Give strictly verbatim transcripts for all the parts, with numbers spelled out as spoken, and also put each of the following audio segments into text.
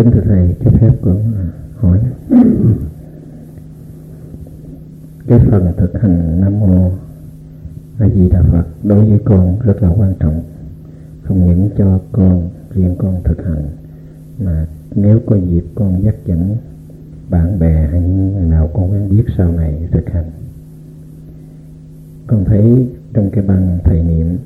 Kính thưa thầy, cho phép con hỏi cái phần thực hành Nam Mô A Di Đà Phật đối với con rất là quan trọng, không những cho con riêng con thực hành, mà nếu có dịp con dắt dẫn bạn bè hay những người nào con quen biết sau này thực hành. Con thấy trong cái băng thầy niệm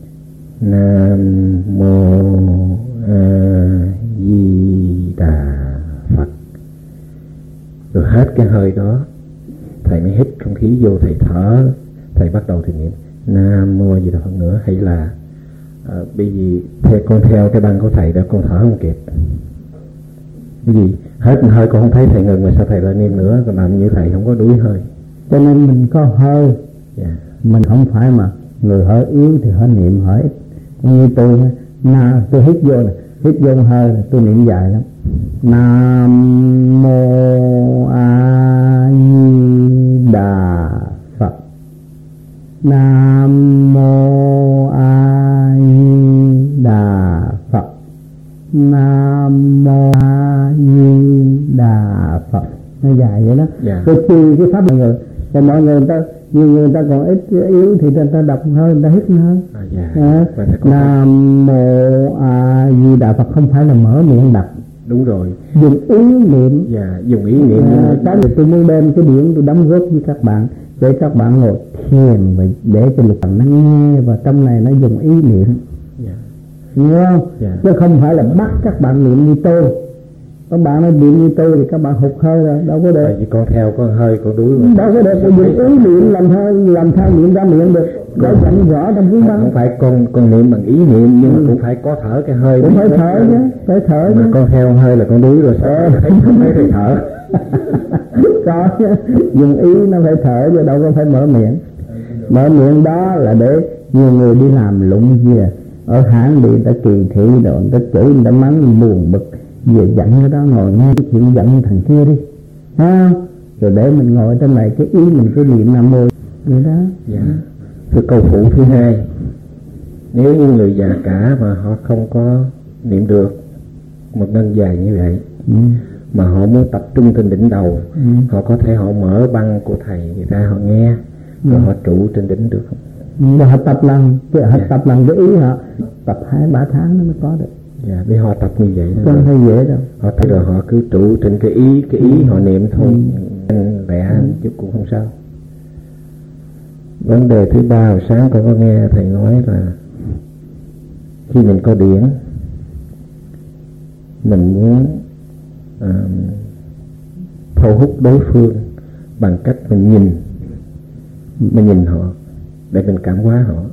Nam Mô A Di Đà Phật, rồi hết cái hơi đó thầy mới hít không khí vô, thầy thở, thầy bắt đầu thầy niệm Nam Mô A Di Đà Phật nữa. Hay là à, bởi vì theo con theo cái băng của thầy đó con thở không kịp, cái gì hết hơi con không thấy thầy ngừng, mà sao thầy lại niệm nữa, còn làm như thầy không có đuổi hơi. Cho nên mình có hơi, yeah. Mình không phải mà người hơi yếu thì hơi niệm hơi ít. Như tôi na tôi hít vô này, hít vô hơi là tôi niệm dài lắm. Nam Mô A Di Đà Phật, Nam Mô A Di Đà Phật, Nam Mô A Di Đà Phật. Nó dài vậy đó. Yeah. Tôi chi cái pháp mọi người, cho mọi người người ta, nhiều người ta còn ít yếu thì người ta đọc hơi, người ta hít hơn. À, yeah. À, Nam Mô A Di Đà Phật không phải là mở miệng đọc. Đúng rồi. Dùng ý niệm. Dạ, dùng ý niệm. À, cái này tôi muốn đem cái điểm tôi đóng góp với các bạn, để các bạn ngồi thiền và để cho lực nó nghe, và trong này nó dùng ý niệm. Dạ. Nghe không? Dạ. Chứ không phải là bắt các bạn niệm như tôi. Các bạn nói niệm như tôi thì các bạn hụt hơi rồi, đâu có được. Tại vì con theo con hơi con đuối rồi. Đâu có được, tôi dùng ý niệm làm hơi, làm sao niệm ra miệng được. Đó dặn rõ trong cuốn băng. Không phải con con niệm bằng ý niệm, nhưng ừ. mà cũng phải có thở cái hơi. Cũng phải thở chứ, phải thở mà chứ. Con theo hơi là con đuối rồi sao? Ờ. Thấy không thấy thầy thở. Có, dùng ý nó phải thở chứ đâu có phải mở miệng. Mở miệng đó là để nhiều người đi làm lụng gì à. Ở hãng bị ta kỳ thị rồi, ta chửi, ta mắng, buồn bực, về giận cái đó ngồi nghe cái chuyện giận thằng kia đi, ha, rồi để mình ngồi trong này cái ý mình cứ niệm Nam Mô vậy đó. Dạ. Cái câu phụ thứ hai, nếu như người già cả mà họ không có niệm được một ngân dài như vậy, ừ. mà họ muốn tập trung trên đỉnh đầu, ừ. họ có thể họ mở băng của thầy người ta họ nghe, rồi ừ. họ trụ trên đỉnh được không? Rồi họ tập lần, họ dạ. tập lần cái ý họ tập hai ba tháng nó mới có được. Dạ, để họ tập như vậy đó. Không thấy dễ đâu. Họ thấy rồi họ cứ trụ trên cái ý, cái ý ừ. họ niệm thôi, anh lẹ ừ. chút cũng không sao. Vấn đề thứ ba, hồi sáng con có nghe thầy nói là khi mình có điển, mình muốn uh, thu hút đối phương bằng cách mình nhìn, mình nhìn họ để mình cảm hóa họ.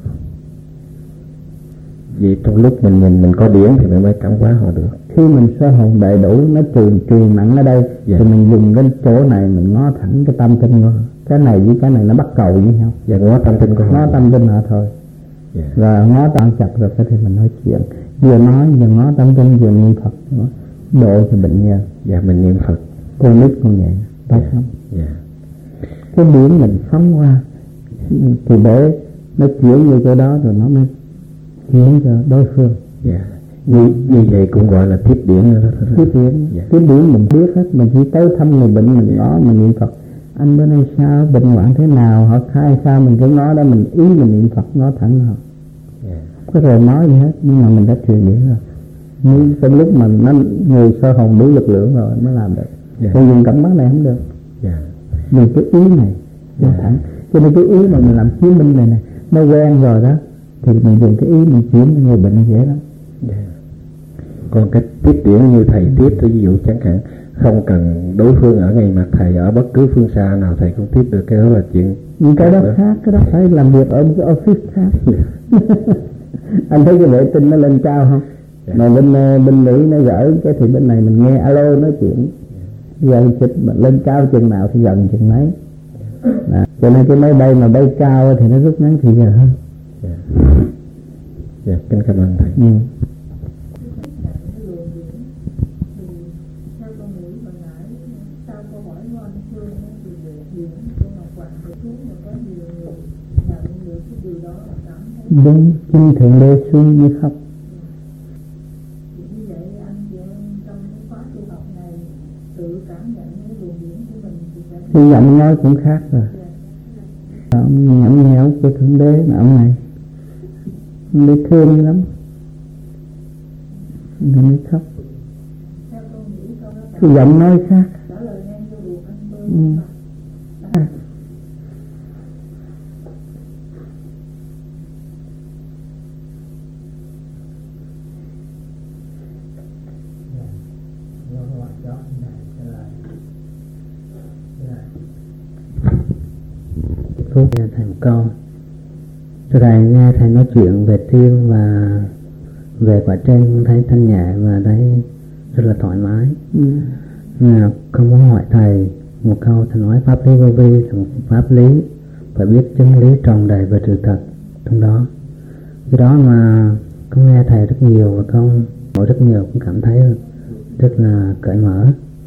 Vì trong lúc mình nhìn mình có điển thì mình mới cảm hóa họ được. Khi mình sơ hồn đầy đủ, nó truyền truyền nặng ở đây, dạ. thì mình dùng cái chỗ này mình ngó thẳng cái tâm tinh của họ. Cái này với cái này nó bắt cầu với nhau. Dạ, ngó tâm tinh của họ. Ngó tâm tinh họ thôi. Dạ. Rồi ngó tâm chặt rồi thì mình nói chuyện. Vừa nói vừa ngó tâm tinh vừa niệm Phật nữa. Độ cho bệnh nhân. Dạ, mình niệm Phật. Con nít con vậy. Tốt dạ. lắm. Dạ. Cái điểm mình phóng qua thì để nó chuyển như chỗ đó rồi nó mới chuyển cho đối phương. Dạ. Như, như vậy cũng gọi là tiếp điển nữa đó. Tiếp điển. Dạ. Tiếp điển mình biết hết, mình chỉ tới thăm người bệnh mình ngó dạ. mình niệm Phật. Anh bữa nay sao, bệnh hoạn thế nào, họ khai sao, mình cứ ngó đó, mình ý mình niệm Phật ngó thẳng họ. Yeah. Có rồi nói gì hết, nhưng mà mình đã truyền điển rồi. Nhưng trong lúc mà nó người sơ hồn đủ lực lượng rồi mới làm được. Yeah. Còn dùng cảm mắt này không được. Yeah. Mình cái ý này ngó yeah. thẳng. Cho nên cái ý mà mình làm chứng minh này này, nó quen rồi đó, thì mình dùng cái ý mình chuyển cho người bệnh dễ lắm. Yeah. Còn cái tiếp điển như thầy tiếp, ví dụ chẳng hạn không cần đối phương ở ngay mặt thầy, ở bất cứ phương xa nào thầy cũng tiếp được, cái đó là chuyện nhưng cái đó khác, cái đó phải làm việc ở một cái office khác. Anh thấy cái vệ tinh nó lên cao không? Yeah. Mà bên bên Mỹ nó gửi cái thì bên này mình nghe alo nói chuyện, gần chích mà lên cao chừng nào thì gần chừng mấy. À, cho nên cái máy bay mà bay cao thì nó rút ngắn thì giờ hơn. Dạ, yeah. Kính cảm ơn thầy. Ừ. Đúng, kinh thượng đế xuống như khóc. Như vậy anh chị em trong cái khóa tu Thì giọng nói cũng khác rồi. Ông nhõng nhẽo của Thượng Đế là ông này, ông đi thương lắm, ông mới khóc. Cái giọng nói khác. Ừ. Thầy một câu, thầy nghe thầy nói chuyện về thiên và về quả trên, thấy thanh nhẹ và thấy rất là thoải mái. Ừ. Là không muốn hỏi thầy một câu, thầy nói pháp lý vô vi là một pháp lý phải biết chân lý tròn đầy và sự thật trong đó. Cái đó mà con nghe thầy rất nhiều và con hỏi rất nhiều, cũng cảm thấy rất là cởi mở.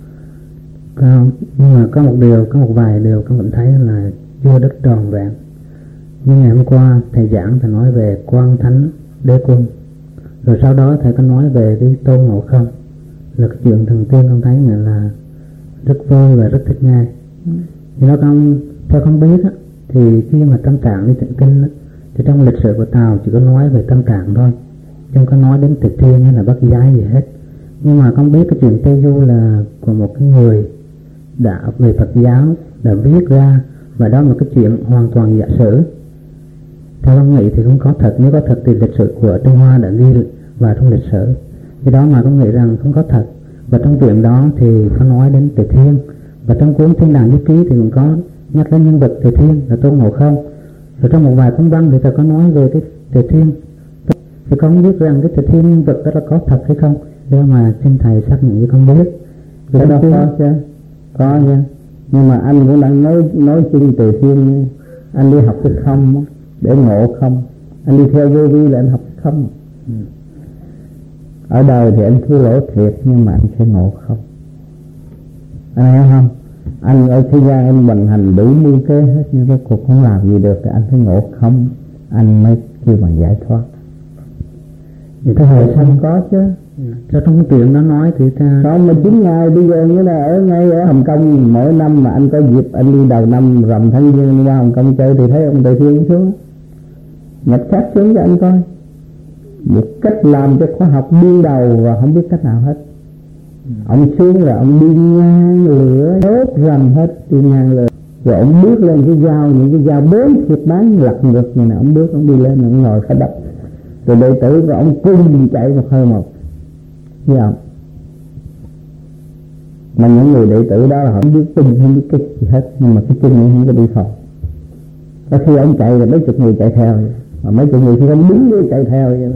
Con, nhưng mà có một điều, có một vài điều con cảm thấy là chưa rất tròn vẹn. Nhưng ngày hôm qua thầy giảng, thầy nói về Quan Thánh Đế Quân, rồi sau đó thầy có nói về cái Tôn Ngộ Không, là cái chuyện thần tiên. Con thấy nghĩa là rất vui và rất thích nghe. Thì đó con, theo con biết á, thì khi mà Tâm Tạng đi tụng kinh á, thì trong lịch sử của Tàu chỉ có nói về Tâm Tạng thôi, không có nói đến Tịch Thiên hay là Bất Giái gì hết. Nhưng mà con biết cái chuyện Tây Du là của một cái người đã về Phật giáo đã viết ra, và đó là một cái chuyện hoàn toàn giả sử. Theo con nghĩ thì không có thật. Nếu có thật thì lịch sử của Trung Hoa đã ghi vào trong lịch sử. Cái đó mà con nghĩ rằng không có thật. Và trong chuyện đó thì có nói đến Tề Thiên, và trong cuốn Thiên Đàng Nhất Ký thì cũng có nhắc đến nhân vật Tề Thiên là Tôn Ngộ Không. Rồi trong một vài cuốn băng thì ta có nói về cái Tề Thiên. Thì con không biết rằng cái Tề Thiên nhân vật đó là có thật hay không. Đó mà xin thầy xác nhận với con biết. Cái đó có chứ, có chứ. Nhưng mà anh cũng đang nói nói chung Tề Thiên. Anh đi học cái không để ngộ không. Anh đi theo vô vi là anh học cái không. Ừ. Ở đời thì anh thua lỗ thiệt, nhưng mà anh sẽ ngộ không. Anh hiểu không? Anh ở thế gian anh vận hành đủ mưu kế hết, nhưng rốt cuộc không làm gì được thì anh phải ngộ không. Anh mới kêu bằng giải thoát. Vậy thế hồi không có chứ. Cho trong chuyện đó nói thì ta không, mà chín ngày bây giờ như là ở ngay ở Hồng Kông, mỗi năm mà anh có dịp anh đi đầu năm rằm tháng giêng qua Hồng Kông chơi thì thấy ông Tề Thiên xuống nhập sát xuống cho anh coi một cách làm cho khoa học điên đầu và không biết cách nào hết. Ừ. Ông xuống là ông đi ngang lửa đốt rầm hết, đi ngang lửa rồi ông bước lên cái dao, những cái dao bốn thịt bán lật ngược như này, ông bước ông đi lên ông ngồi khá đập rồi đệ tử của ông cung chạy một hơi một. Thấy không? Mà những người đệ tử đó là họ không biết kinh, không biết cái gì hết, nhưng mà cái kinh này không có đi phòng. Có khi ông chạy rồi mấy chục người chạy theo, mà mấy chục người khi ông đứng đi chạy theo vậy đó.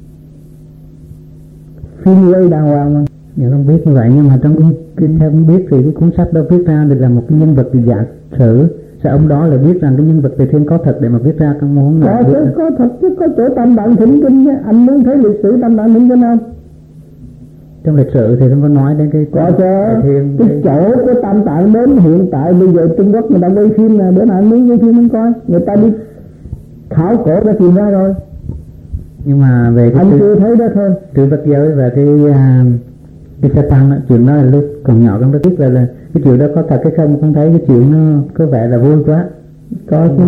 Phim quay đàng hoàng mà. Dạ không biết như vậy, nhưng mà trong cái, cái theo không biết thì cái cuốn sách đó viết ra thì là một cái nhân vật giả sử. Sao ông đó là biết rằng cái nhân vật Tề Thiên có thật để mà viết ra con muốn có chứ, có thật chứ, có chỗ Tam Tạng Thỉnh Kinh chứ. Anh muốn thấy lịch sử Tam Tạng Thỉnh Kinh không? Trong lịch sử thì không có nói đến cái có chứ. Thiên, cái, cái chỗ của Tam Tạng đến hiện tại bây giờ Trung Quốc người ta quay phim nè, bữa nào anh muốn quay phim anh coi, người ta đi khảo cổ đã tìm ra rồi. Nhưng mà về cái anh chưa thấy đó thôi. Từ Phật giáo và cái cái sa tăng đó, chuyện đó là lúc còn nhỏ con đã biết là, là cái chuyện đó có thật hay không, không thấy cái chuyện nó có vẻ là vui quá. Có chứ.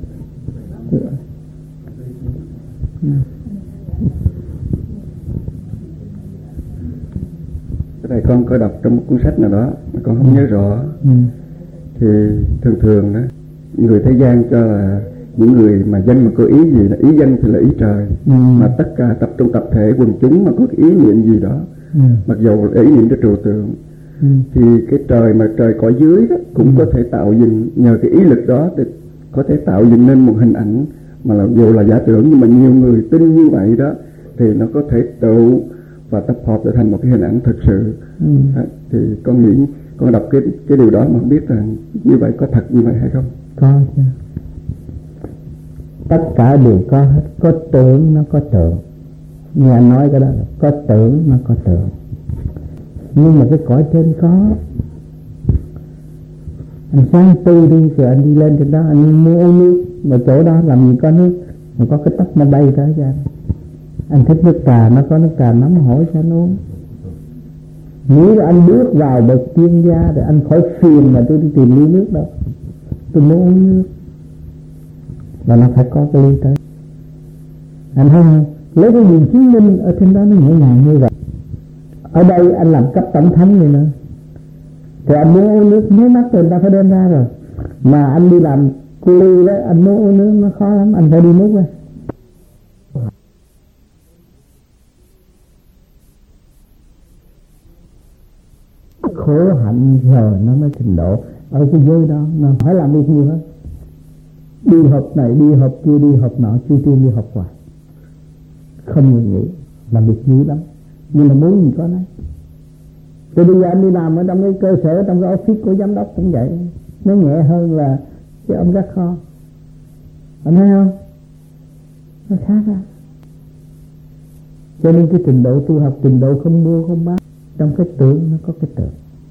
Cái này con có đọc trong một cuốn sách nào đó mà con không nhớ rõ. Ừ. Thì thường thường đó người thế gian cho là những người mà danh mà có ý gì là ý danh thì là ý trời. Ừ. Mà tất cả tập trung tập thể quần chúng mà có cái ý niệm gì đó, ừ. mặc dù là ý niệm cho trừu tượng, ừ. thì cái trời mà trời cõi dưới đó cũng ừ. có thể tạo dựng nhờ cái ý lực đó thì có thể tạo dựng nên một hình ảnh mà là dù là giả tưởng, nhưng mà nhiều người tin như vậy đó thì nó có thể tụ và tập hợp trở thành một cái hình ảnh thực sự. Ừ. À, thì con nghĩ con đọc cái cái điều đó mà không biết là như vậy có thật như vậy hay không. Có chứ. Tất cả đều có hết. Có tưởng nó có tượng, như anh nói cái đó là có tưởng nó có tượng. Nhưng mà cái cõi trên có. Anh sáng tu đi rồi anh đi lên trên đó anh mua uống nước, mà chỗ đó làm gì có nước, mà có cái tóc nó bay tới cho anh. Anh thích nước trà, nó có nước trà nóng hổi cho anh uống. Nếu anh bước vào bậc chuyên gia thì anh khỏi phiền mà tôi đi tìm ly nước đâu. Tôi muốn uống nước là nó phải có cái ly tới. Anh thấy không? Lấy cái gì chứng minh ở trên đó nó nhẹ nhàng như vậy. Ở đây anh làm cấp tổng thống này nữa, thì anh muốn uống nước mấy mắt thì người ta phải đem ra rồi. Mà anh đi làm cu ly đó, anh muốn uống nước nó khó lắm, anh phải đi nước ra. Khổ hạnh rồi nó mới trình độ ở cái giới đó, nó phải làm việc nhiều hơn. Đi học này, đi học kia, đi học nọ, chưa tiên đi học hoài, không ngừng nghỉ, làm việc nhiều lắm. Nhưng mà muốn gì có nấy. Rồi bây giờ anh đi làm ở trong cái cơ sở, trong cái office của giám đốc cũng vậy, nó nhẹ hơn là cái ông gác kho. Anh thấy không? Nó khác á. Cho nên cái trình độ tu học, trình độ không mua không bán. Trong cái tưởng nó có cái tưởng.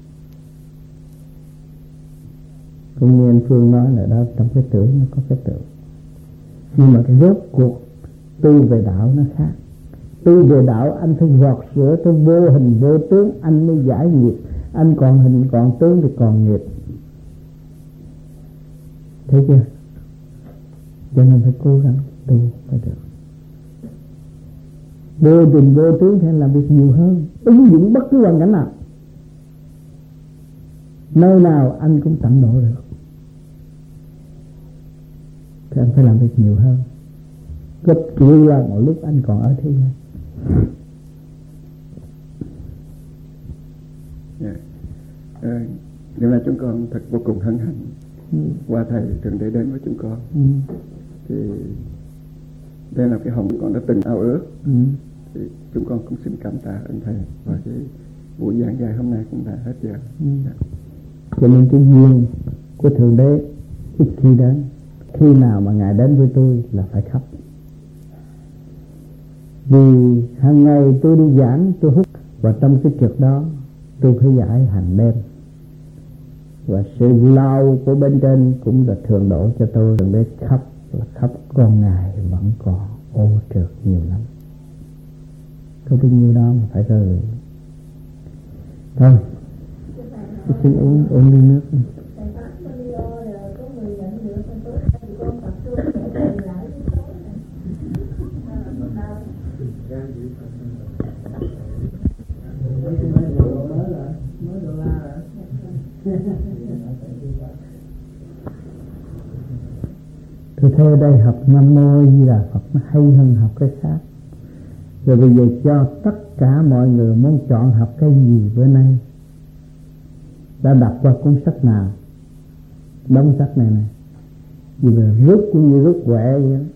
Cũng như anh Phương nói là đó, trong cái tưởng nó có cái tưởng. Nhưng mà cái rốt cuộc tu về đạo nó khác. Tu về đạo anh phải vọt sữa tới vô hình vô tướng, anh mới giải nghiệp. Anh còn hình còn tướng thì còn nghiệp. Thấy chưa? Cho nên phải cố gắng tu phải được. Vô tình vô tướng thì anh làm việc nhiều hơn, ứng dụng bất cứ hoàn cảnh nào, nơi nào anh cũng tận độ được. Thì anh phải làm việc nhiều hơn, gấp triệu lần một lúc anh còn ở thế gian. Yeah. À, điều này chúng con thật vô cùng hân hạnh ừ. qua thầy Thượng Đế đến với chúng con. Ừ. Thì đây là cái hồng con đã từng ao ước. Ừ. Thì chúng con cũng xin cảm tạ ơn thầy, và cái buổi giảng dạy hôm nay cũng đã hết giờ. Ừ. Yeah. Cho nên cái duyên của Thượng Đế ít khi đến. Khi nào mà Ngài đến với tôi là phải khóc. Vì hàng ngày tôi đi giảng, tôi hút, và trong cái trực đó tôi phải giải hành đêm. Và sự lao của bên trên cũng là thường đổ cho tôi. Thượng Đế khóc là khóc, con Ngài vẫn còn ô trượt nhiều lắm. Có bao nhiêu đó mà phải rơi. Thôi, tôi xin uống, uống ly nước. Tôi thấy ở đây học Nam Mô Di Đà Phật nó hay hơn học cái khác. Rồi bây giờ cho tất cả mọi người muốn chọn học cái gì bữa nay, đã đọc qua cuốn sách nào, đóng sách này này, vì là rút cũng như rút quẻ vậy đó.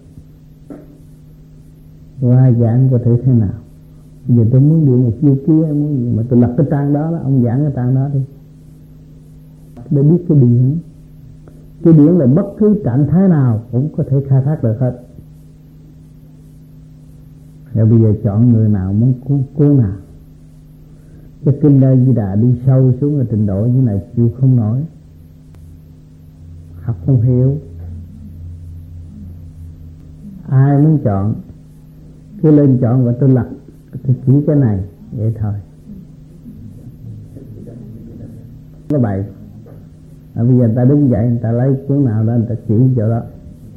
Qua giảng có thể thế nào. Bây giờ tôi muốn điều một chiêu kia, muốn gì mà tôi lật cái trang đó, đó ông giảng cái trang đó đi, để biết cái điển. Cái điển là bất cứ trạng thái nào cũng có thể khai thác được hết. Rồi bây giờ chọn người nào muốn cuốn, cuốn nào. Cái kinh Đại Di Đà đi sâu xuống ở trình độ như này chịu không nổi, học không hiểu. Ai muốn chọn cứ lên chọn, và tôi lật, tôi chỉ cái này vậy thôi. Có bài à, bây giờ người ta đứng dậy, người ta lấy cuốn nào đó, người ta chỉ chỗ đó.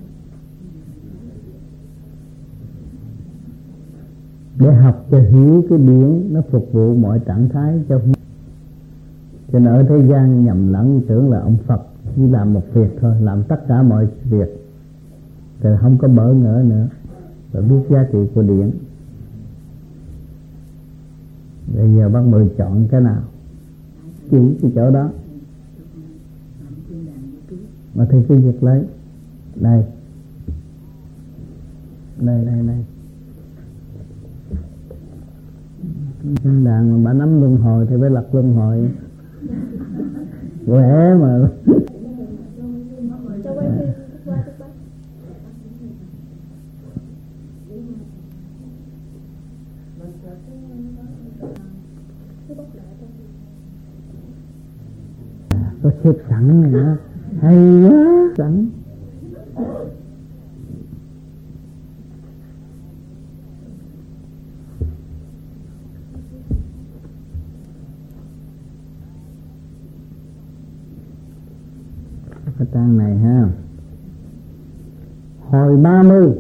Để học cho hiểu cái điển, nó phục vụ mọi trạng thái cho. Cho nên ở thế gian nhầm lẫn tưởng là ông Phật chỉ làm một việc thôi, làm tất cả mọi việc, rồi không có bỡ ngỡ nữa, và biết giá trị của điển. Bây giờ bác Mười chọn cái nào, chỉ cái chỗ đó. Mà thầy cứ việc lấy. Đây Đây đây đây Trên đàn mà bà nắm luân hồi thì phải lật luân hồi. Quẻ mà. Có xếp sẵn này nữa, hay quá. Sẵn cái trang này ha. Hồi ba mươi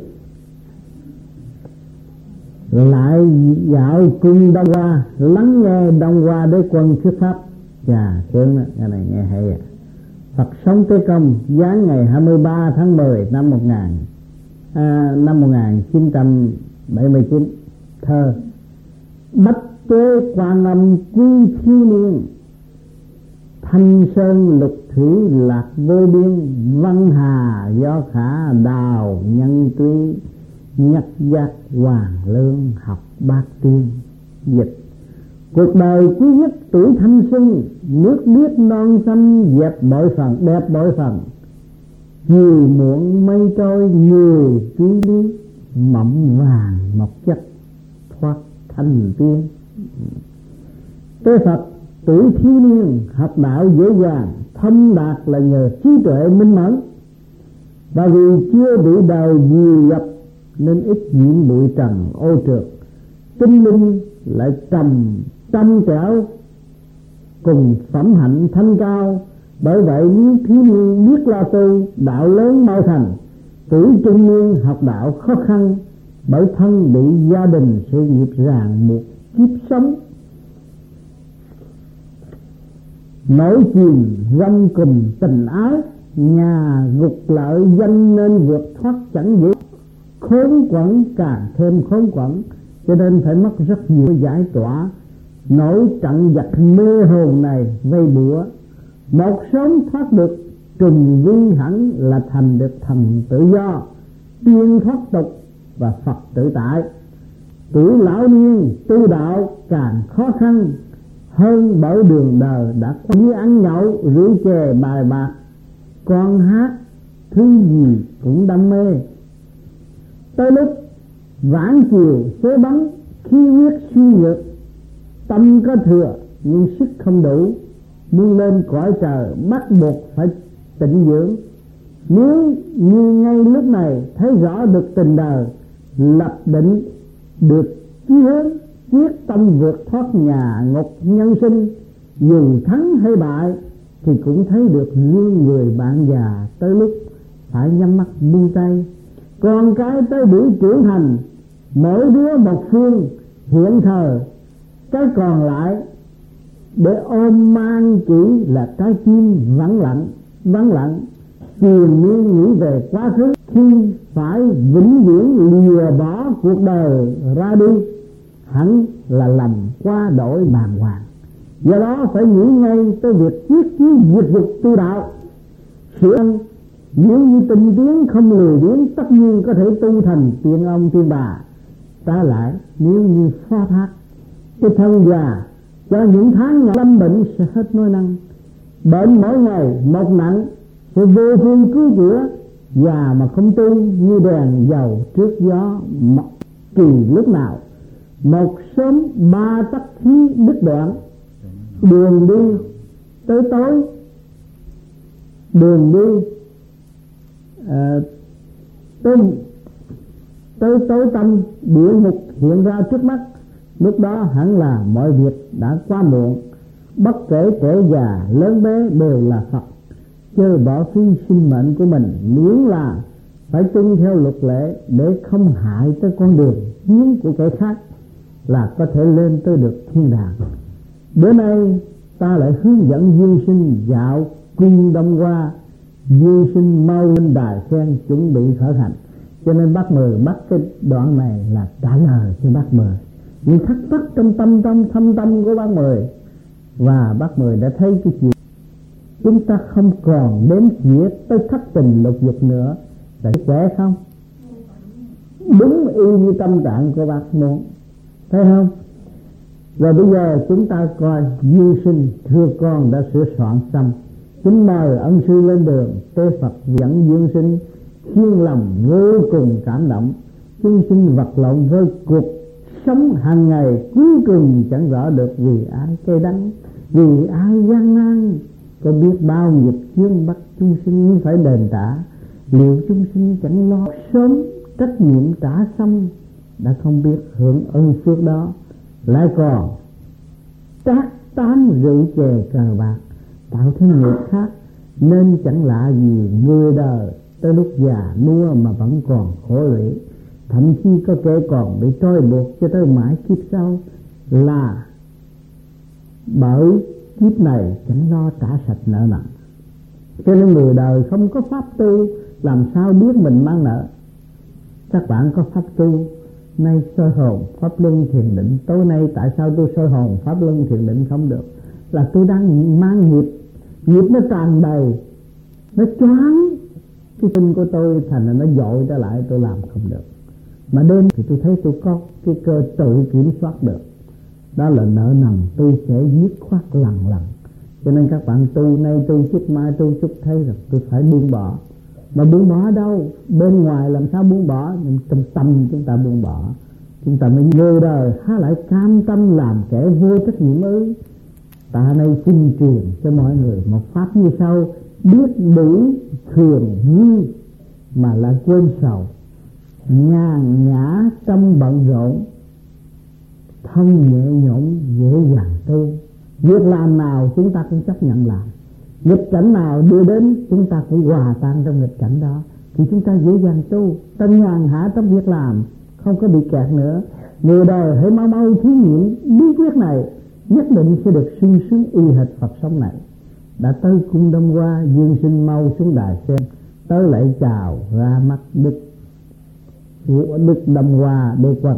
lại dạo cung Đông Hoa, lắng nghe Đông Hoa đế quân thuyết pháp. Chà, sướng đó, cái này nghe hay à. Phật sống Tế Công giáng ngày hai mươi ba tháng mười năm một nghìn à, năm một nghìn chín trăm bảy mươi chín. Thơ: Bách tế Quan Âm quy thiếu niên, thanh sơn lục thủy lạc vô biên. Văn hà do khả đào nhân tuy, nhất giác hoàng lương học bát tiên. Dịch: cuộc đời quý nhất tuổi thanh xuân, nước biếc non xanh dẹp bội phần, đẹp bội phần. Chiều muộn mây trôi người quý lý, mộng vàng mọc chất thoát thành tiên. Tế Phật tuổi thiếu niên, học đạo dễ dàng, thông đạt là nhờ trí tuệ minh mẫn. Và vì chưa bị đời gì gặp nên ít nhiễm bụi trần ô trượt, tinh linh lại trầm trăm trẻo cùng phẩm hạnh thanh cao. Bởi vậy nếu thiếu niên biết lo tu, đạo lớn mau thành. Tuổi trung niên học đạo khó khăn, bởi thân bị gia đình sự nghiệp ràng buộc kiếp sống. Nỗi chìm găm cùng tình ái, nhà gục lợi danh nên vượt thoát chẳng dễ. Khốn quẩn càng thêm khốn quẩn, cho nên phải mất rất nhiều giải tỏa nỗi trận giặc mê hồn này vây bủa. Một sớm thoát được trùng vi hẳn là thành được thần tự do, tiên thoát tục và Phật tự tại. Tuổi lão niên tu đạo càng khó khăn hơn, bởi đường đời đã như ăn nhậu rượu chè bài bạc. Con hát thứ gì cũng đam mê, tới lúc vãn chiều xế bắn, khí huyết suy nhược, tâm có thừa nhưng sức không đủ. Muốn lên cõi trời bắt buộc phải tịnh dưỡng. Nếu như ngay lúc này thấy rõ được tình đời, lập định được chí hướng, quyết tâm vượt thoát nhà ngục nhân sinh, dù thắng hay bại thì cũng thấy được như người bạn già tới lúc phải nhắm mắt buông tay. Con cái tới buổi trưởng thành, mỗi đứa một phương hiện thờ, cái còn lại để ôm mang chỉ là trái tim vắng lặng, vắng lặng. Triền miên nghĩ về quá khứ, khi phải vĩnh viễn lìa bỏ cuộc đời ra đi, hẳn là lầm quá đổi bàng hoàng. Do đó phải nghĩ ngay tới việc quyết chí diệt dục tu đạo. Sự ăn nếu như tinh tiến không lười biếng, tất nhiên có thể tu thành tiên ông tiên bà. Ta lại nếu như phó thác cái thân già cho những tháng ngày lâm bệnh sẽ hết nói năng. Bệnh mỗi ngày một nặng sẽ vô phương cứu chữa, già mà không tu như đèn dầu trước gió mọc kỳ lúc nào. Một sớm ba tắc khí đứt đoạn, đường đi tới tối, đường đi à, tới tới tối tâm địa ngục hiện ra trước mắt. Lúc đó hẳn là mọi việc đã quá muộn. Bất kể trẻ già lớn bé đều là Phật, chớ bỏ phí sinh mệnh của mình, miễn là phải tuân theo luật lệ để không hại tới con đường tiến của kẻ khác, là có thể lên tới được thiên đàng. Bữa nay ta lại hướng dẫn Dương Sinh dạo cung Đông Hoa. Dương Sinh mau lên đài sen chuẩn bị khởi hành. Cho nên bác Mười bắt cái đoạn này là trả lời cho bác Mười những thắc mắc trong tâm tâm thâm tâm của bác Mười. Và bác Mười đã thấy cái chuyện chúng ta không còn đếm xỉa tới thất tình lục dục nữa, là sẽ không đúng y như tâm trạng của bác muốn, thấy không? Rồi bây giờ chúng ta coi Dương Sinh thưa con đã sửa soạn xong, kính mời ân sư lên đường. Tế Phật dẫn Dương Sinh khiến lòng vô cùng cảm động. Dương Sinh vật lộn với cuộc sống hàng ngày, cuối cùng chẳng rõ được vì ai cay đắng, vì ai gian nan. Có biết bao nghiệp chướng bắt chúng sinh phải đền trả, liệu chúng sinh chẳng lo sớm trách nhiệm trả xong, đã không biết hưởng ơn phước đó, lại còn trác tán rượu chè cờ bạc, tạo thêm nghiệp khác. Nên chẳng lạ gì người đời tới lúc già nua mà vẫn còn khổ lụy, thậm chí có kẻ còn bị trói buộc cho tới mãi kiếp sau, là bởi kiếp này chẳng lo trả sạch nợ nần. Cho nên người đời không có pháp tu, làm sao biết mình mang nợ. Các bạn có pháp tu, nay soi hồn pháp luân thiền định. Tối nay tại sao tôi soi hồn pháp luân thiền định không được? Là tôi đang mang nghiệp. Nghiệp nó tràn đầy, nó choáng cái tinh của tôi, thành là nó dội trở lại, tôi làm không được. Mà đêm thì tôi thấy tôi có cái cơ tự kiểm soát được. Đó là nợ nần tôi sẽ dứt khoát lần lần. Cho nên các bạn tu nay tu chút mai tu chút thấy rằng tôi phải buông bỏ. Mà buông bỏ đâu? Bên ngoài làm sao buông bỏ? Nhưng trong tâm chúng ta buông bỏ. Chúng ta mới người đời há lại cam tâm làm kẻ vô trách nhiệm ư? Ta nay xin truyền cho mọi người một pháp như sau: biết đủ thường như mà là quên sầu, nhàn nhã trong bận rộn, thân nhẹ nhõm dễ dàng tu. Việc làm nào chúng ta cũng chấp nhận làm, nghịch cảnh nào đưa đến chúng ta cũng hòa tan trong nghịch cảnh đó, thì chúng ta dễ dàng tu. Ta nhàn hạ trong việc làm, không có bị kẹt nữa. Người đời hãy mau mau thí nghiệm bí quyết này, nhất định sẽ được sung sướng y hệt Phật sống này. Đã tới cung Đông Hoa, Dương Sinh mau xuống đài xem. Tới lại chào ra mắt Đức Đức Đông Hoa Đế Quân.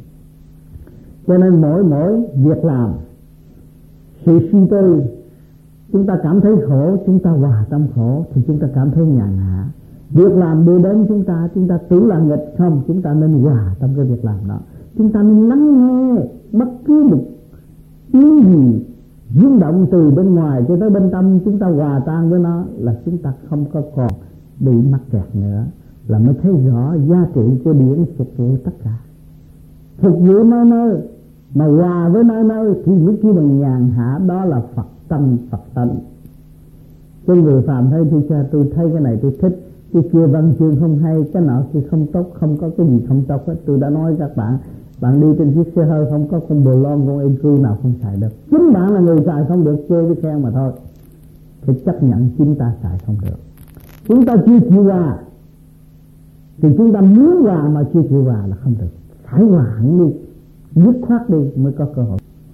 Cho nên mỗi mỗi việc làm, sự suy tư, chúng ta cảm thấy khổ, chúng ta hòa tâm khổ thì chúng ta cảm thấy nhàn hạ. Việc làm đưa đến chúng ta, chúng ta tưởng là nghịch không, chúng ta nên hòa tâm cái việc làm đó. Chúng ta nên lắng nghe bất cứ một ý gì rung động từ bên ngoài cho tới bên tâm, chúng ta hòa tan với nó là chúng ta không có còn bị mắc kẹt nữa, là mới thấy rõ giá trị của điển phục vụ tất cả. Phục vụ nơi nơi mà hòa với nơi nơi thì mới kêu bằng nhàn hạ, đó là Phật tâm Phật tánh. Cho người phàm thấy tôi cha tôi thấy cái này tôi thích, cái kia văn chương không hay, cái nọ kia không tốt, không có cái gì không tốt hết. Tôi đã nói các bạn, bạn đi trên chiếc xe hơi không có con bồ lon, con êm cư nào không xài được. Chính bạn là người xài không được, chơi với khen mà thôi. Phải chấp nhận chính ta xài không được. Chúng ta chưa chịu hòa thì chúng ta muốn hòa mà chưa chịu hòa là không được. Phải hòa hẳn đi, dứt khoát đi mới có cơ hội.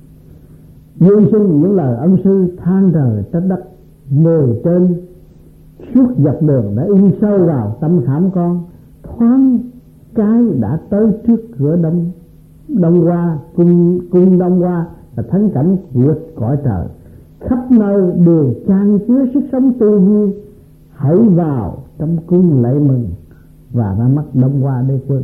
Dương Sinh những lời ân sư than trời trách đất, ngồi trên suốt dọc đường đã in sâu vào tâm khảm con. Thoáng cái đã tới trước cửa Đông Đông Hoa, cung cung Đông Hoa là thắng cảnh của cõi trời, khắp nơi đều chan chứa sức sống tươi vui. Hãy vào trong cung lạy mừng và ra mắt Đông Hoa Đế Quân.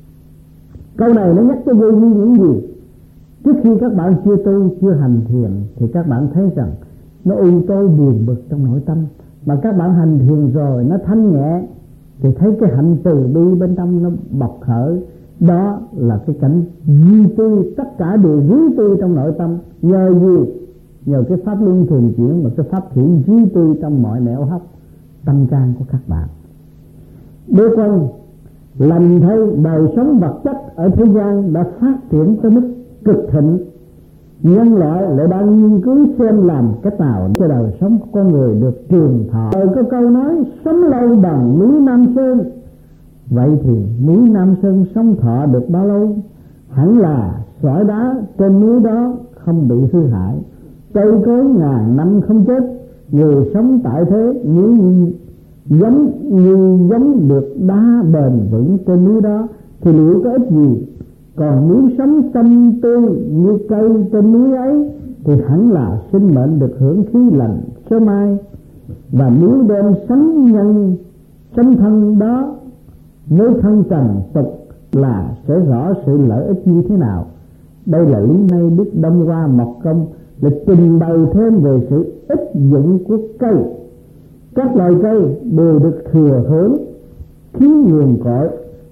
Câu này nó nhắc cho vô vi những gì? Trước khi các bạn chưa tu, chưa hành thiền thì các bạn thấy rằng nó u tối buồn bực trong nội tâm. Mà các bạn hành thiền rồi nó thanh nhẹ thì thấy cái hạnh từ bi bên trong nó bộc khởi. Đó là cái cảnh duy tư, tất cả đều duy tư trong nội tâm. Nhờ gì? Nhờ cái pháp luân thường chuyển, mà cái pháp thiện duy tư trong mọi nẻo hấp tâm can của các bạn. Đế Quân lành thấy đời sống vật chất ở thế gian đã phát triển tới mức cực thịnh. Nhân loại lại đang nghiên cứu xem làm cách nào cho đời sống của con người được trường thọ. Rồi có câu nói sống lâu bằng núi Nam Sơn. Vậy thì núi Nam Sơn sống thọ được bao lâu? Hẳn là sỏi đá trên núi đó không bị hư hại, cây cối ngàn năm không chết. Người sống tại thế nếu như giống như giống được đá bền vững trên núi đó thì liệu có ích gì? Còn nếu sống xanh tươi như cây trên núi ấy thì hẳn là sinh mệnh được hưởng khí lành sớm mai. Và nếu đem sánh nhân sánh thân đó với thân trần tục là sẽ rõ sự lợi ích như thế nào. Đây là lý nay Đức Đông Hoa Mộc Công là trình bày thêm về sự ích dụng của cây. Các loài cây đều được thừa hưởng khí nguồn cội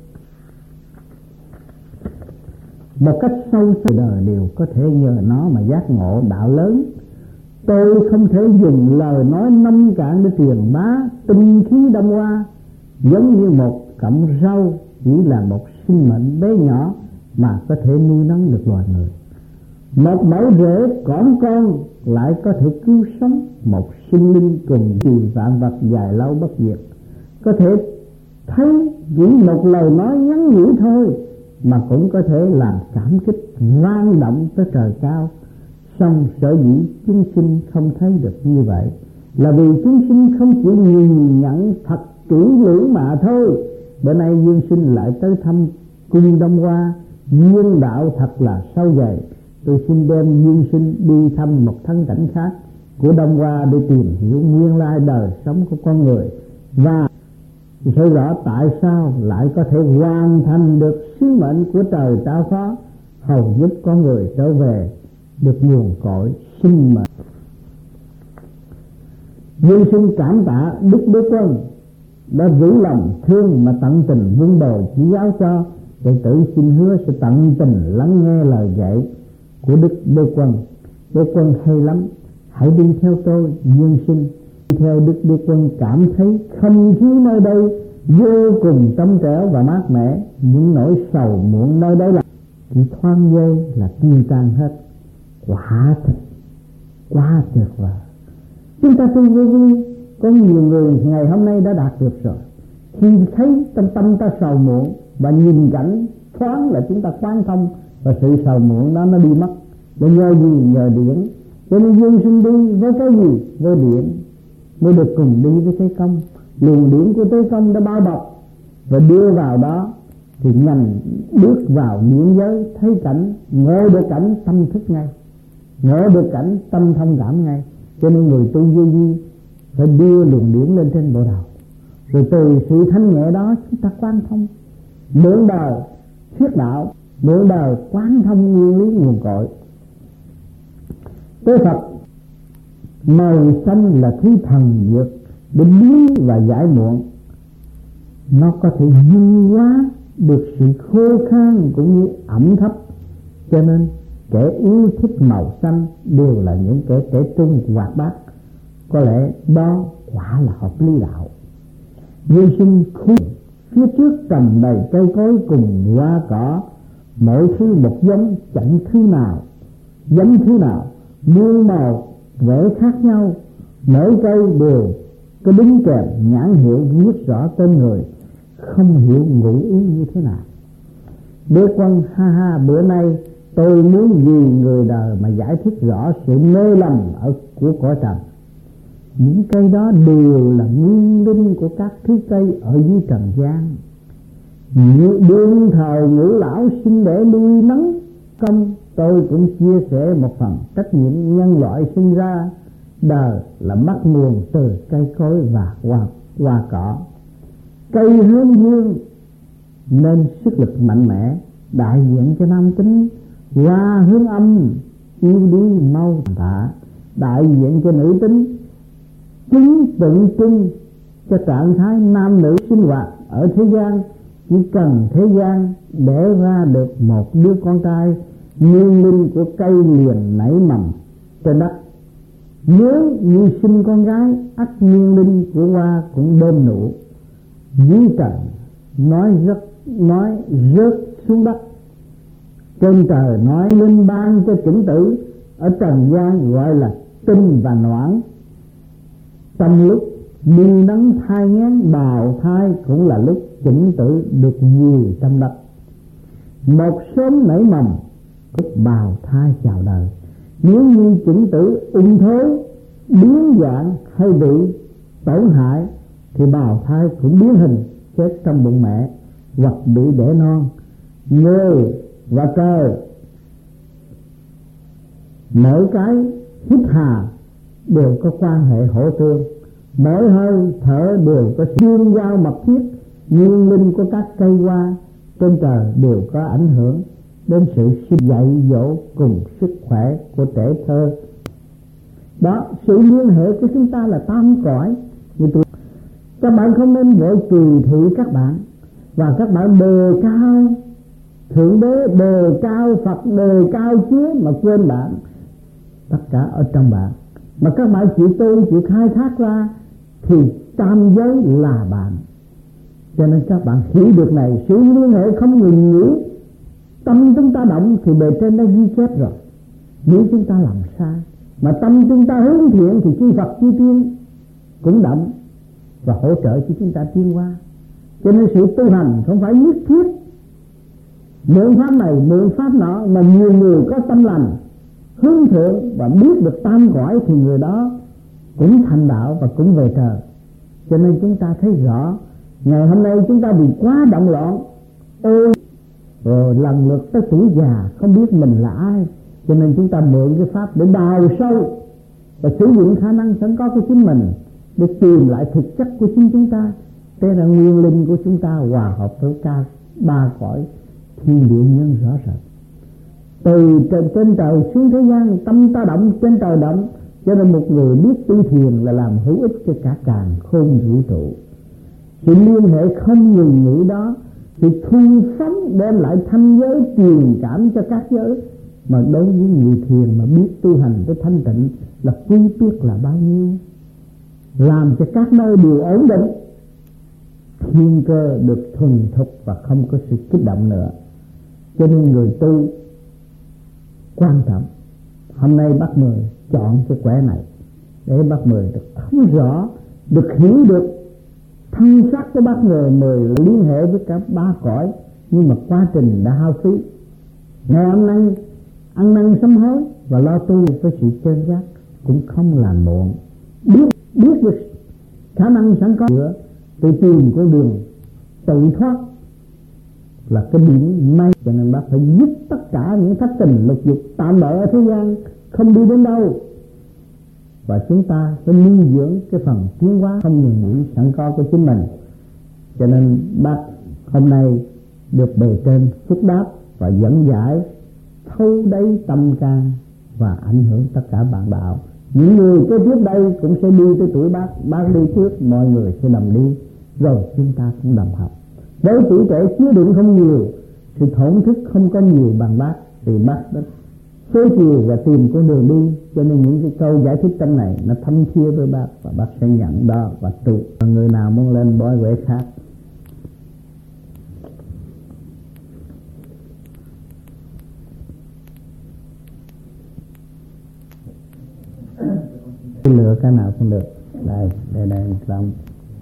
một cách sâu sắc, đời đều có thể nhờ nó mà giác ngộ đạo lớn. Tôi không thể dùng lời nói nông cạn để truyền bá tinh khí Đông Hoa, giống như một cọng rau chỉ là một sinh mệnh bé nhỏ mà có thể nuôi nấng được loài người. Một mẫu rễ cỏn con lại có thể cứu sống một sinh linh cùng trì vạn vật dài lâu bất diệt. Có thể thấy chỉ một lời nói ngắn ngủi thôi mà cũng có thể làm cảm kích vang động tới trời cao. Song sở dĩ chúng sinh không thấy được như vậy là vì chúng sinh không chịu nhìn nhận thật kỹ lưỡng mà thôi. Bữa nay Dương Sinh lại tới thăm cung Đông Hoa, duyên đạo thật là sâu dày. Tôi xin đem Dương Sinh đi thăm một thân cảnh khác của Đông Hoa để tìm hiểu nguyên lai đời sống của con người, và thấy rõ tại sao lại có thể hoàn thành được sứ mệnh của trời trao phó, hầu giúp con người trở về được nguồn cội sinh mệnh. Dương Sinh cảm tạ Đức Đế Quân đã giữ lòng thương mà tận tình vun bồi chỉ giáo cho đệ tử, xin hứa sẽ tận tình lắng nghe lời dạy của Đức Đế Quân. Đế Quân hay lắm, hãy đi theo tôi. Dương Sinh theo Đức Đế Quân cảm thấy không khí nơi đây vô cùng trong trẻo và mát mẻ. Những nỗi sầu muộn nơi đây là chỉ thoáng giây là tiêu tan hết. Quả thật quá tuyệt vời. Chúng ta tu vô vi, có nhiều người ngày hôm nay đã đạt được rồi. Khi thấy trong tâm ta sầu muộn và nhìn cảnh thoáng là chúng ta quán thông, và sự sầu muộn đó nó đi mất. Để nhờ gì? Nhờ điển. Cho nên Dương Sinh đi với cái gì? Với điển mới được cùng đi với Thế Công. Luồng điển của Thế Công đã bao bọc và đưa vào đó, thì nhanh bước vào điển giới, thấy cảnh, ngộ được cảnh tâm thức ngay, ngộ được cảnh tâm thông cảm ngay. Cho nên người tu vô vi phải đưa luồng điển lên trên bộ đầu, rồi từ sự thanh nhẹ đó chúng ta quán thông mượn đời thuyết đạo, mượn đời quán thông nguyên lý nguồn cội. Tế Phật màu xanh là thứ thần dược để biến và giải muộn. Nó có thể dung hóa được sự khô khan cũng như ẩm thấp. Cho nên kẻ yêu thích màu xanh đều là những kẻ trẻ trung hoạt bát. Có lẽ đó quả là hợp lý đạo. Dương Sinh khung phía trước trồng đầy cây cối cùng hoa cỏ, mỗi thứ một giống, chẳng thứ nào giống thứ nào, muôn màu vẻ khác nhau. Mỗi cây đều có đính kèm nhãn hiệu viết rõ tên người, không hiểu ngụ ý như thế nào. Đế Quân ha ha, bữa nay tôi muốn vì người đời mà giải thích rõ sự mê lầm ở của cõi trần. Những cây đó đều là nguyên linh của các thứ cây ở dưới trần gian. Như đương thời ngũ lão sinh để nuôi nấng công, tôi cũng chia sẻ một phần trách nhiệm nhân loại sinh ra. Đời là bắt nguồn từ cây cối và hoa, hoa cỏ. Cây hướng dương nên sức lực mạnh mẽ, đại diện cho nam tính. Hoa hướng âm yêu đuối mau tạ, đại diện cho nữ tính. Chứng tượng trưng cho trạng thái nam nữ sinh hoạt ở thế gian. Chỉ cần thế gian để ra được một đứa con trai, nguyên linh của cây liền nảy mầm trên đất. Nếu như sinh con gái, ắt nguyên linh của hoa cũng đơm nụ. Dưới trần nói rất nói rớt xuống đất, trên trời nói linh ban cho chủng tử. Ở trần gian gọi là tinh và noãn. Trong lúc nuôi nấng thai nghén bào thai cũng là lúc chủng tử được vùi trong đất. Một sớm nảy mầm, lúc bào thai chào đời. Nếu như chủng tử ung thối, biến dạng hay bị tổn hại, thì bào thai cũng biến hình chết trong bụng mẹ, hoặc bị đẻ non. Người và cơ mỗi cái hít hà đều có quan hệ hỗ tương, mỗi hơi thở đều có tương giao mật thiết. Nguyên linh của các cây hoa trên trời đều có ảnh hưởng đến sự sinh dạy dỗ cùng sức khỏe của trẻ thơ. Đó, sự liên hệ của chúng ta là tam cõi. Như tôi, các bạn không nên vội kỳ thị các bạn, và các bạn đề cao Thượng Đế, đề cao Phật, đề cao Chúa mà quên bạn. Tất cả ở trong bạn, mà các bạn chịu tu, chịu khai thác ra thì tam giới là bạn. Cho nên các bạn hiểu được này, sự liên hệ không ngừng nghỉ. Tâm chúng ta động thì bề trên đã ghi chép rồi. Nếu chúng ta làm sai mà tâm chúng ta hướng thiện thì chư Phật chư Tiên cũng động và hỗ trợ cho chúng ta tiến qua. Cho nên sự tu hành không phải nhất thiết mượn pháp này mượn pháp nọ, mà nhiều người có tâm lành hướng thượng và biết được tam cõi thì người đó cũng thành đạo và cũng về trời. Cho nên chúng ta thấy rõ ngày hôm nay chúng ta bị quá động loạn, ôi rồi lần lượt tới tuổi già không biết mình là ai. Cho nên chúng ta mượn cái pháp để đào sâu và sử dụng khả năng sẵn có của chính mình để tìm lại thực chất của chính chúng ta. Thế là nguyên linh của chúng ta hòa hợp với cả ba cõi thiên địa nhân rõ rệt. Từ trên, trên trời xuống thế gian, tâm ta động trên trời động. Cho nên một người biết tu thiền là làm hữu ích cho cả càn khôn vũ trụ. Sự liên hệ không ngừng nghỉ đó, sự thu phóng đem lại thanh giới truyền cảm cho các giới. Mà đối với người thiền mà biết tu hành với thanh tịnh là quý biết là bao nhiêu. Làm cho các nơi đều ổn định, thiên cơ được thuần thục và không có sự kích động nữa. Cho nên người tu quan trọng. Hôm nay bác Mười chọn cái quẻ này để bác Mười được thấu rõ, được hiểu được thân xác của bác Mười Mười là liên hệ với cả ba cõi, nhưng mà quá trình đã hao phí. Ngày hôm nay ăn năn sám hối và lo tu với sự chân giác cũng không làm muộn. Biết biết được khả năng sẵn có nữa, tự tìm con đường tự thoát là cái biển may. Cho nên bác phải dứt tất cả những thất tình lục dục tạm bợ ở thế gian không đi đến đâu, và chúng ta phải nuôi dưỡng cái phần tiến hóa không ngừng nghỉ sẵn có của chính mình. Cho nên bác hôm nay được bề trên phúc đáp và dẫn giải thấu đáy tâm can và ảnh hưởng tất cả bạn đạo. Những người kế tiếp đây cũng sẽ đi tới tuổi bác, bác đi trước, mọi người sẽ đầm đi, rồi chúng ta cũng đầm học. Với tuổi trẻ chứa đựng không nhiều, sự thổn thức không có nhiều bằng bác, thì bác đã xế chiều và tìm con đường đi. Cho nên những cái câu giải thích trong này nó thâm thía với bác, và bác sẽ nhận đó và tu. Người nào muốn lên bói quẻ khác lựa cái nào cũng được. Đây, đây, đây, xong.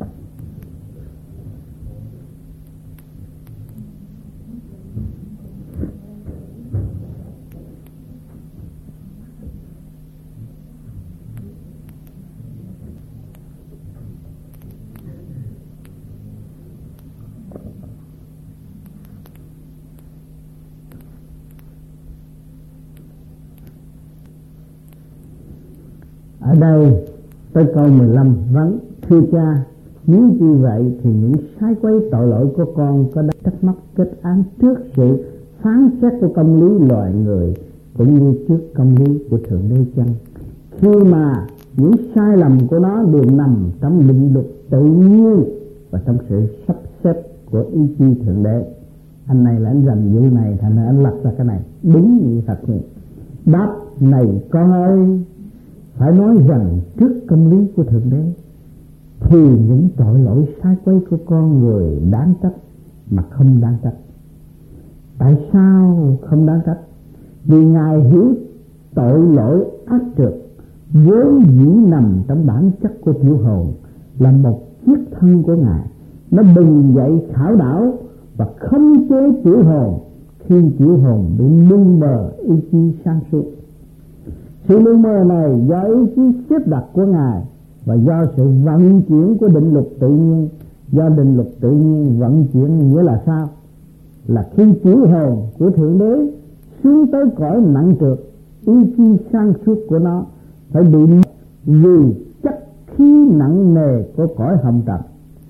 Ở đây tới câu mười lăm vấn: thưa cha, nếu như vậy thì những sai quấy tội lỗi của con có đã trách móc kết án trước sự phán xét của công lý loài người cũng như trước công lý của Thượng Đế chăng? Khi mà những sai lầm của nó đều nằm trong định luật tự nhiên và trong sự sắp xếp của ý chí Thượng Đế. Anh này là anh dành vụ này, thành ra anh lập ra cái này đúng như thật vậy. Đáp này con ơi, phải nói rằng trước công lý của Thượng Đế thì những tội lỗi sai quấy của con người đáng trách mà không đáng trách. Tại sao không đáng trách? Vì Ngài hiểu tội lỗi ác trượt vốn dĩ nằm trong bản chất của tiểu hồn là một chiếc thân của Ngài. Nó bừng dậy khảo đảo và khống chế tiểu hồn khi tiểu hồn bị lu mờ ý chí sáng suốt. Sự lu mờ này do ý chí xếp đặt của Ngài và do sự vận chuyển của định luật tự nhiên. Do định luật tự nhiên vận chuyển nghĩa là sao? Là khi tiểu hồn của Thượng Đế xuống tới cõi nặng trược, ý chí sáng suốt của nó phải bị vì chất khí nặng nề của cõi hồng trần.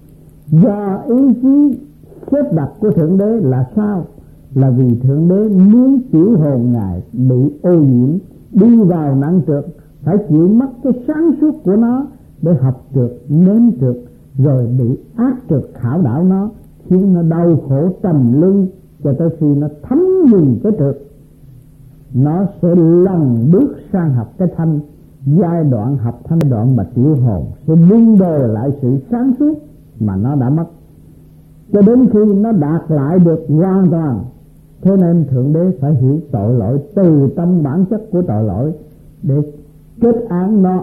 Do ý chí xếp đặt của Thượng Đế là sao? Là vì Thượng Đế muốn tiểu hồn Ngài bị ô nhiễm, đi vào nặng trược, phải chịu mất cái sáng suốt của nó để học trượt, nếm trượt, rồi bị ác trượt khảo đảo nó, khiến nó đau khổ trầm luân cho tới khi nó thấm nhuần cái trượt. Nó sẽ lần bước sang học cái thanh, giai đoạn học thanh đoạn mà tiểu hồn sẽ vun bồi lại sự sáng suốt mà nó đã mất, cho đến khi nó đạt lại được hoàn toàn Thế nên Thượng Đế phải hiểu tội lỗi từ tâm bản chất của tội lỗi để kết án nó.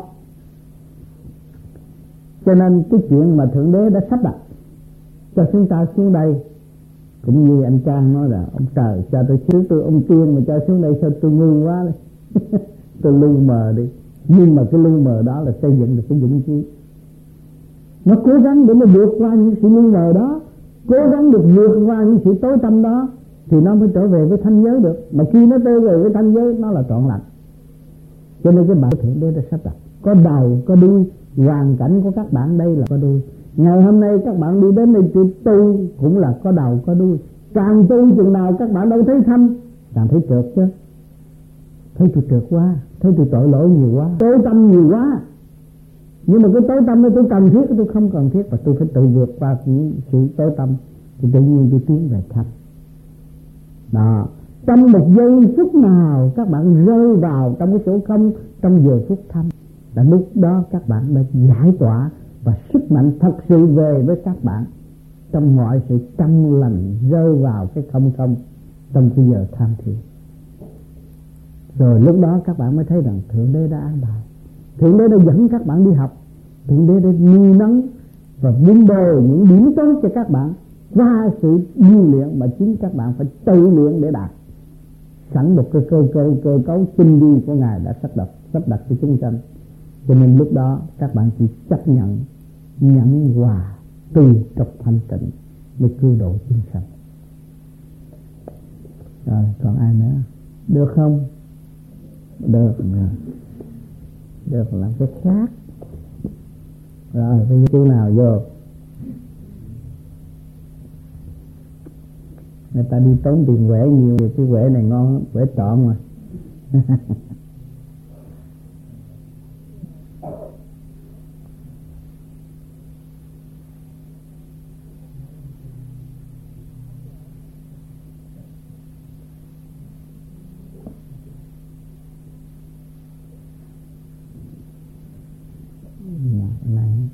Cho nên cái chuyện mà Thượng Đế đã sắp đặt cho chúng ta xuống đây, cũng như anh Trang nói là ông trời cho tôi xứ tôi ông tiên mà cho xuống đây sao tôi ngu quá đấy. Tôi lu mờ đi. Nhưng mà cái lu mờ đó là xây dựng được cái dũng khí. Nó cố gắng để nó vượt qua những sự lu mờ đó, cố gắng được vượt qua những sự tối tăm đó, thì nó mới trở về với thanh giới được. Mà khi nó trở về với thanh giới, nó là trọn lành. Cho nên cái bản Thượng Đế đã sắp đặt có đầu có đuôi. Hoàn cảnh của các bạn đây là có đuôi. Ngày hôm nay các bạn đi đến đây tu cũng là có đầu có đuôi. Càng tu chừng nào các bạn đâu thấy thanh, càng thấy trượt chứ. Thấy tôi trượt quá, thấy tôi tội lỗi nhiều quá, tối tâm nhiều quá. Nhưng mà cái tối tâm này tôi cần thiết, tôi không cần thiết, và tôi phải tự vượt qua những sự tối tâm, thì tự nhiên tôi tiến về thanh. Đó, trong một giây phút nào các bạn rơi vào trong cái chỗ không, trong giờ phút thanh, là lúc đó các bạn đã giải tỏa và sức mạnh thật sự về với các bạn trong mọi sự trong lành, rơi vào cái không không trong cái giờ tham thiền. Rồi lúc đó các bạn mới thấy rằng Thượng Đế đã an bài, Thượng Đế đã dẫn các bạn đi học, Thượng Đế đã nuôi nấng và vun bồi những điểm tốt cho các bạn qua sự điêu luyện mà chính các bạn phải tự luyện để đạt. Sẵn một cái cơ cơ cơ cấu tinh vi của Ngài đã sắp đặt sắp đặt cho chúng sanh. Cho nên lúc đó các bạn chỉ chấp nhận nhẫn hòa từ trong thanh tịnh mới cứu độ chúng sanh. Rồi còn ai nữa? Được không? Được. Được làm cái khác. Rồi bây giờ chú nào vô? Người ta đi tốn tiền quẻ nhiều thì cái quẻ này ngon, quẻ trọn mà. Này.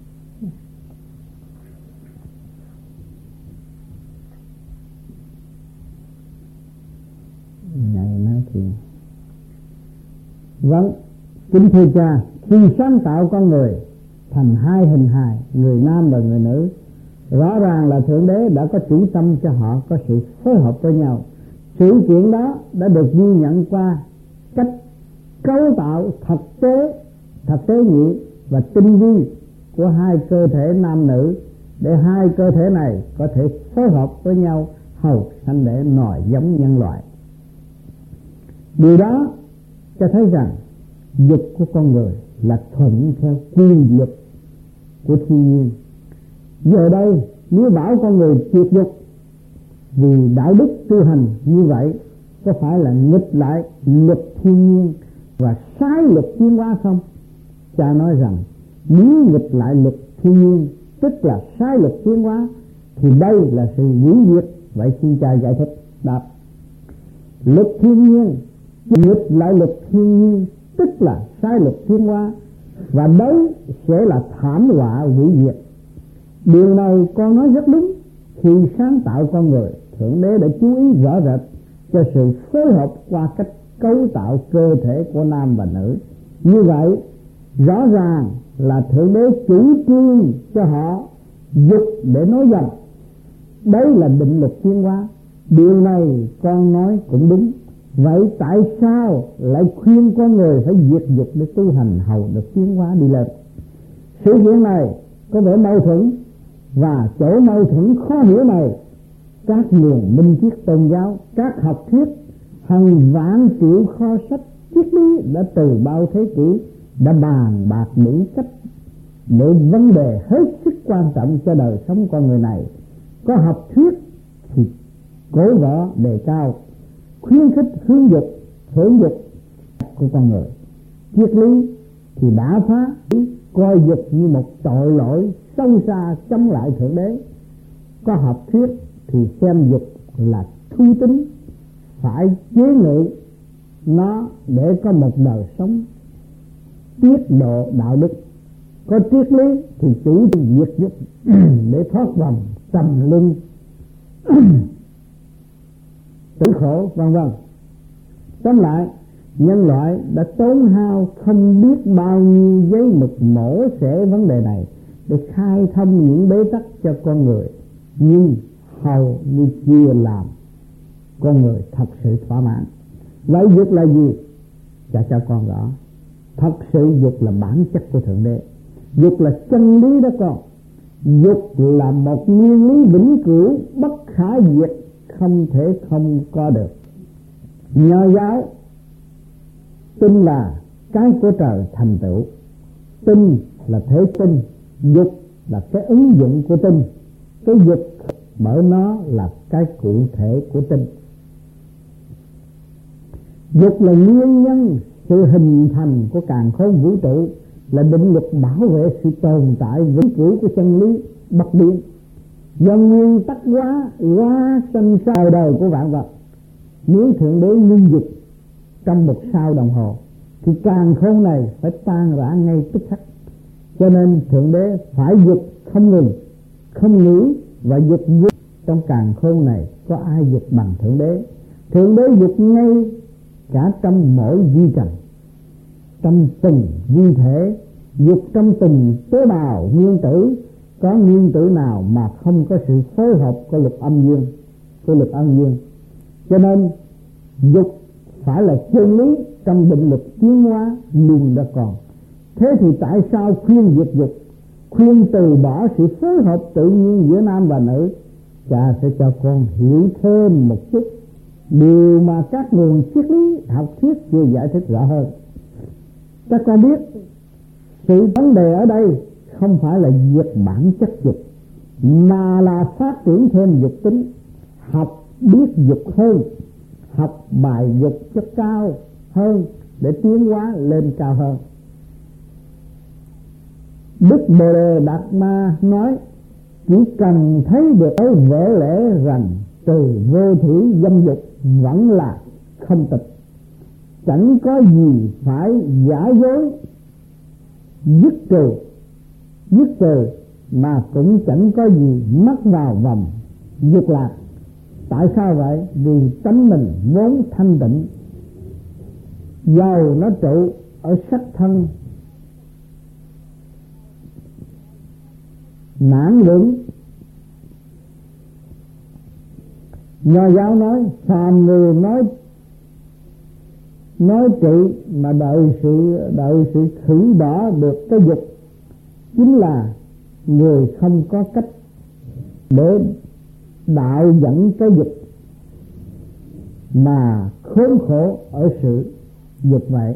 Này nói thì vâng, kính thưa cha, khi sáng tạo con người thành hai hình hài, người nam và người nữ, rõ ràng là Thượng Đế đã có chủ tâm cho họ có sự phối hợp với nhau. Sự kiện đó đã được ghi nhận qua cách cấu tạo thực tế, thực tế nhị và tinh vi của hai cơ thể nam nữ, để hai cơ thể này có thể phối hợp với nhau hầu sanh để nòi giống nhân loại. Điều đó cho thấy rằng dục của con người là thuận theo quy luật của thiên nhiên. Giờ đây nếu bảo con người tuyệt dục vì đạo đức tu hành như vậy, có phải là nghịch lại luật thiên nhiên và trái luật tiến hóa không? Cha nói rằng nếu nghịch lại luật thiên nhiên, tức là sai luật tiến hóa, thì đây là sự hủy diệt. Vậy xin cha giải thích. Đáp: luật thiên nhiên nghịch lại luật thiên nhiên, tức là sai luật tiến hóa, và đấy sẽ là thảm họa hủy diệt. Điều này con nói rất đúng. Khi sáng tạo con người, Thượng Đế đã chú ý rõ rệt cho sự phối hợp qua cách cấu tạo cơ thể của nam và nữ. Như vậy rõ ràng là Thượng Đế chủ trương cho họ dục để nối dòng. Đấy là định luật tiến hóa. Điều này con nói cũng đúng. Vậy tại sao lại khuyên con người phải diệt dục để tu hành hầu được tiến hóa đi lên? Sự kiện này có vẻ mâu thuẫn, và chỗ mâu thuẫn khó hiểu này, các nguồn minh triết tôn giáo, các học thuyết, hàng vạn triệu kho sách triết lý đã từ bao thế kỷ đã bàn bạc những cách để vấn đề hết sức quan trọng cho đời sống con người này. Có học thuyết thì cổ võ đề cao, khuyến khích hướng dục, hưởng dục của con người. Triết lý thì đã phá, coi dục như một tội lỗi sâu xa chống lại Thượng Đế. Có học thuyết thì xem dục là thú tính, phải chế ngự nó để có một đời sống tiết độ đạo đức. Có triết lý thì chủ diệt dục để thoát vòng trầm luân tử khổ vân vân. Tóm lại, nhân loại đã tốn hao không biết bao nhiêu giấy mực mổ xẻ vấn đề này để khai thông những bế tắc cho con người, nhưng hầu như chưa làm con người thật sự thỏa mãn. Vậy dục là gì? Cha cho con rõ. Thật sự dục là bản chất của Thượng Đế, dục là chân lý đó con. Dục là một nguyên lý vĩnh cửu bất khả diệt, không thể không có được. Nho giáo tin là cái của trời thành tựu, tin là thế tin, dục là cái ứng dụng của tin. Cái dục bởi nó là cái cụ thể của tin. Dục là nguyên nhân sự hình thành của càn khôn vũ trụ, là định luật bảo vệ sự tồn tại vĩnh cửu của chân lý bất biến. Do nguyên tắc hóa hóa sinh sao đời của vạn vật. Nếu Thượng Đế ngưng dục trong một sao đồng hồ thì càn khôn này phải tan rã ngay tức khắc. Cho nên Thượng Đế phải dục không ngừng, không nghỉ, và dục dục trong càn khôn này có ai dục bằng Thượng Đế. Thượng Đế dục ngay cả trong mỗi vi trần, trong từng vi thể, dục trong từng tế bào nguyên tử. Có nguyên tử nào mà không có sự phối hợp của lực âm dương, của lực âm dương. Cho nên dục phải là chân lý trong định luật tiến hóa luôn đã còn. Thế thì tại sao khuyên diệt dục, khuyên từ bỏ sự phối hợp tự nhiên giữa nam và nữ? Cha sẽ cho con hiểu thêm một chút điều mà các nguồn triết lý học thuyết chưa giải thích rõ hơn. Các con biết sự vấn đề ở đây không phải là diệt bản chất dục, mà là phát triển thêm dục tính, học biết dục hơn, học bài dục cho cao hơn để tiến hóa lên cao hơn. Đức Bồ Đề Đạt Ma nói chỉ cần thấy được cái vỡ lẽ rằng từ vô thủy dâm dục vẫn là không tịch, chẳng có gì phải giả dối dứt trừ, dứt trừ mà cũng chẳng có gì mắc vào vòng dục lạc. Tại sao vậy? Vì tánh mình vốn thanh tịnh, dầu nó trụ ở sắc thân nản vững. Nho giáo nói phàm người nói nói trị mà đợi sự đợi sự khử bỏ được cái dục, chính là người không có cách để đạo dẫn cái dục, mà khốn khổ ở sự dục vậy.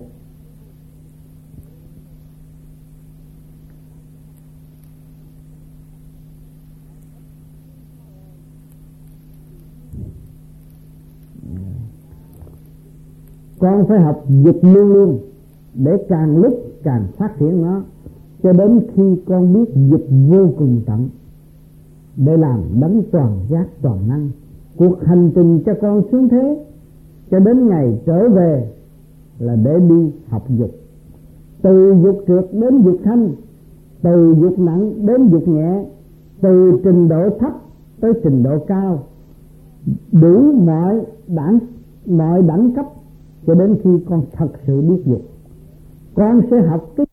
Con phải học dục luôn luôn để càng lúc càng phát triển nó, cho đến khi con biết dục vô cùng tận để làm đấng toàn giác toàn năng. Cuộc hành trình cho con xuống thế cho đến ngày trở về là để đi học dục, từ dục trượt đến dục thanh, từ dục nặng đến dục nhẹ, từ trình độ thấp tới trình độ cao, đủ mọi đẳng mọi đẳng cấp, cho đến khi con thật sự biết dục. Con sẽ học cái